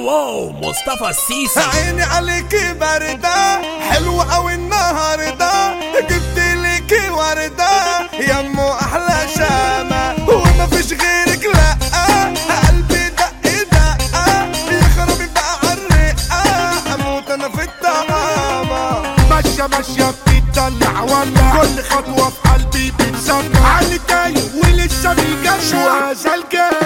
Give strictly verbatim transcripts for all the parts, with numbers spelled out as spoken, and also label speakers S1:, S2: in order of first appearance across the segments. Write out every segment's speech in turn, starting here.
S1: واو واو مصطفى السيسي.
S2: عيني عليكي باردة حلوة اوي النهاردة، جبت ليكي وردة يمو احلى شامة، وما فيش غيرك لا قلبي دق دقة يخرب بقى عالرقة، اموت انا في الطعامة.
S3: ماشية ماشية بتدلع ولا كل خطوة في قلبي بتسمع علي تايه ولسه بيجمع وهذا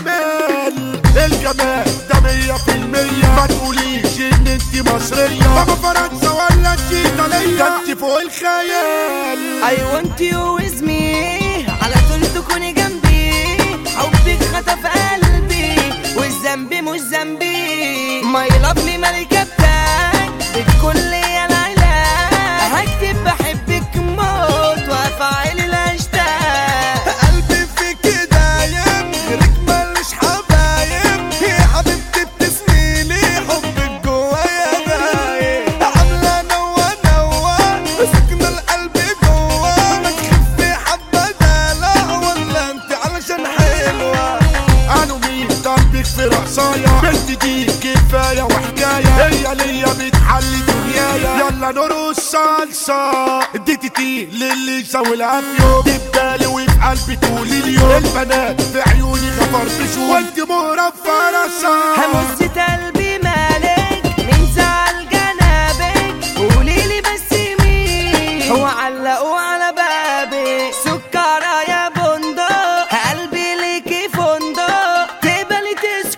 S3: الجمال الجمال ده مية في المية. ما تقوليش ان انت مصرية بابا فرنسا ولا انت ايطالية، ده انت فوق الخيال.
S4: I want you with me على طول تكوني جنبي، حبك خطف قلبي والذنب مش ذنبي، my lovely ملكة بتاعك بتكون ليا العلاج، هكتب بحبك موت وافعل الاشتاق،
S2: قلبي فيكي دايم غيرك ماليش حبايب، يا حبيبتي بتسنيلي حبك جوايا غايب، عاملة نوى نوى سكنة القلب جوا، ما تخفي حبة دلع ولا انت علشان حلوة.
S3: انا مين قلبك في رقصايا بنت دي كفاية وحكاية، هي ليا بتحلي دنيايا، يلا نرقص صلصة دي تي تي للي يسوي الافيو، دي ببالي وفي قلبي طول اليوم، البنات في عيوني غفرفشوا وانت مهرة فرصة.
S4: همس قلبي مالك من زعل جنابك، قوليلي بس مين هو علقوا على بابك، سكرة يا بندق قلبي ليكي فندق، تقبلي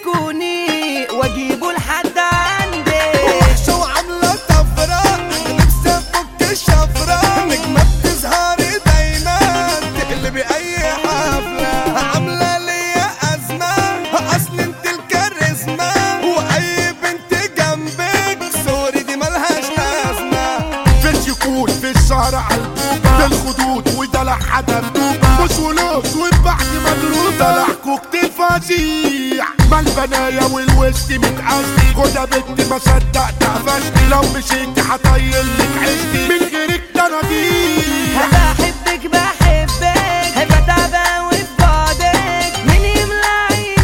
S4: تسكني واجيبه لحد عندك،
S2: وحشة وعاملة طفرة نفسي افك الشفرة، نجمة بتظهري دايما تقلبي اي حفلة، عاملة ليا ازمة اصل انت الكاريزما، واي بنت جنبك سوري دي ملهاش لازمة.
S3: في السكوت في السهرة عالبوبة في الخدود ودلع حدا مدوبة، مش ولوس والبحث مدروبة، دلع كوكتيل فظيع ما البنايا والوسط متقاسي، خدها بنتي ما صدقت قفشتي، لو مشيتي هطيلك عشتي من غيرك ده انا ضيع.
S4: بحبك بحبك بتعب اوي في بعدك، مين يملى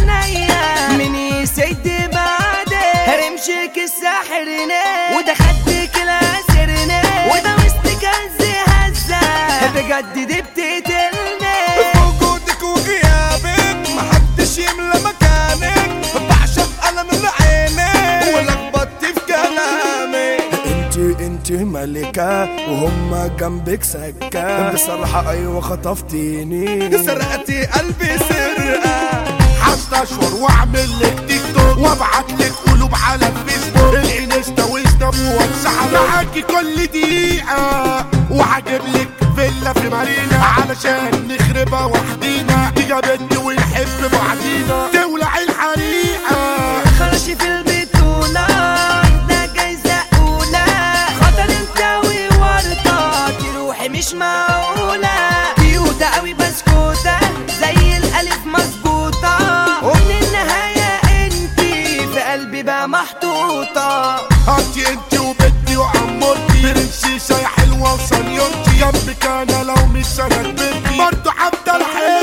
S4: عينيا مين يسد بعدك، رمشك الساحر ناس وده خدك الاسر ناس وده وسطك هز هزة بجد دي بتقتلني،
S2: في وجودك وغيابك محدش يملى مكانك، بعشق قلم عينك ولخبطت في كلامك، انت انت ملكة وهم جنبك سكة، بصراحة ايوه خطفتيني سرقتي قلبي سرقة،
S3: هستشور واعمل لك تيك توك وابعت لك قلوب على الفيسبوك، الانستا وانستا واتسحب معاكي كل دقيقة، وهجيب لك فيلا في مارينا علشان نخربها وحدينا، دي جابتني ونحب بعدينا تولع الحريقة،
S4: خرشي في البتولة ده جايزة أولى، خطر انت وورطة دي روحي مش معقولة، كيوتة أوي بسكوتة زي الألف مظبوطة، ومن النهاية انتي في قلبي بقى محطوطة،
S3: هاتي انتي وبنتي وعمرتي برنسيسة يا حلوة وصنيرتي، جنبك انا لو مش سنة بنتي برضه هفضل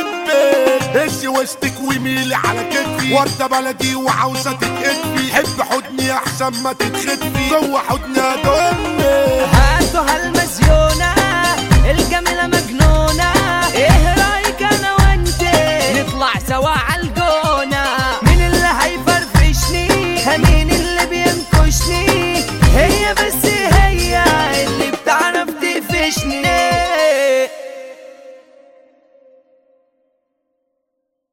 S3: احبك، هزي وسطك وميلي على كتفي، وردة بلدي وعاوزة تتقفي، حب حضني احسن ما تتخدفي، جوه حضني ادمك.